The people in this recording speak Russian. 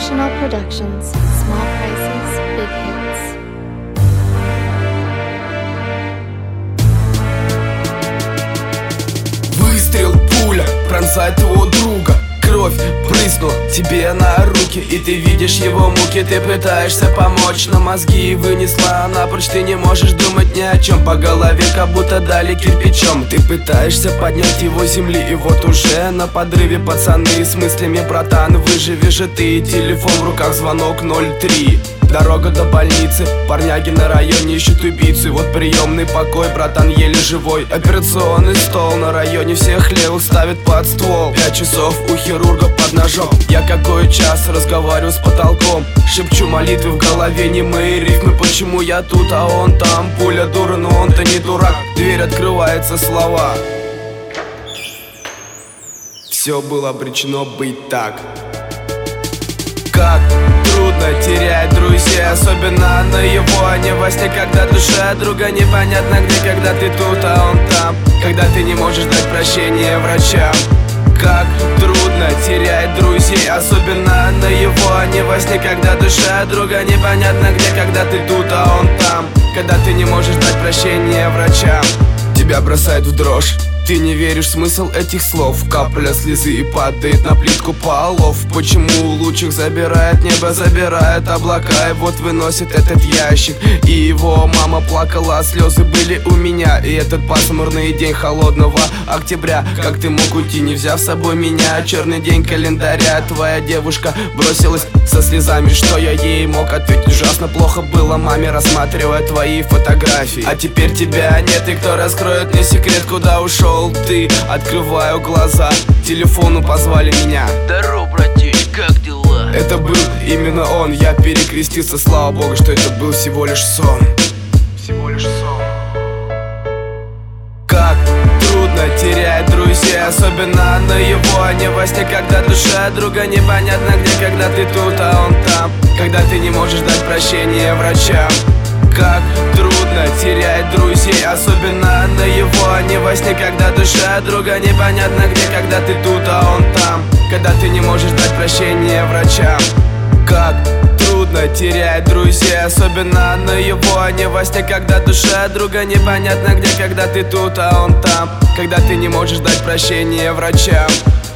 Emotional Productions. Small prices, big hits. Выстрел, пуля пронзает его друга. Кровь прыснула тебе на руки, и ты видишь его муки. Ты пытаешься помочь, но мозги вынесла напрочь. Ты не можешь думать ни о чем, по голове как будто дали кирпичом. Ты пытаешься поднять его с земли, и вот уже на подрыве пацаны с мыслями: братан, выживи же ты. Телефон в руках, звонок 03. Дорога до больницы, парняги на районе ищут убийцу. И вот приемный покой, братан еле живой. Операционный стол на районе, всех левых ставят под ствол. 5 часов у хирурга под ножом. Я какой час разговариваю с потолком, шепчу молитвы в голове, немые рифмы. Почему я тут, а он там? Пуля дура, но он-то не дурак. Дверь открывается, слова: все было обречено быть так. Как трудно терять друзей, особенно на его, а не во сне. Когда душа друга непонятно где, когда ты тут, а он там. Когда ты не можешь дать прощения врачам. Как трудно терять друзей, особенно на его, а не во сне. Когда душа друга непонятно где, когда ты тут, а он там. Когда ты не можешь дать прощения врачам. Тебя бросает в дрожь, ты не веришь в смысл этих слов. Капля слезы и падает на плитку полов. Почему лучик забирает небо, забирает облака, и вот выносит этот ящик. И его мама плакала, а слезы были у меня. И этот пасмурный день холодного октября. Как ты мог уйти, не взяв с собой меня? Черный день календаря, твоя девушка бросилась со слезами. Что я ей мог ответить? Ужасно плохо было маме, рассматривая твои фотографии. А теперь тебя нет, и кто раскроет мне секрет, куда ушел ты? Открываю глаза, телефону позвали меня. Здорово, братиш, как дела? Это был именно он, я перекрестился, слава богу, что это был всего лишь сон. Всего лишь сон. Как трудно терять друзей, особенно на его, а не во сне. Когда душа друга непонятно где, когда ты тут, а он там. Когда ты не можешь дать прощения врачам. Как трудно терять друзей, особенно на его, а не во сне. Когда душа друга непонятно где, когда ты тут, а он там. Когда ты не можешь дать прощения врачам. Как трудно терять друзей, особенно на его, а не во сне. Когда душа друга непонятно где, когда ты тут, а он там. Когда ты не можешь дать прощения врачам.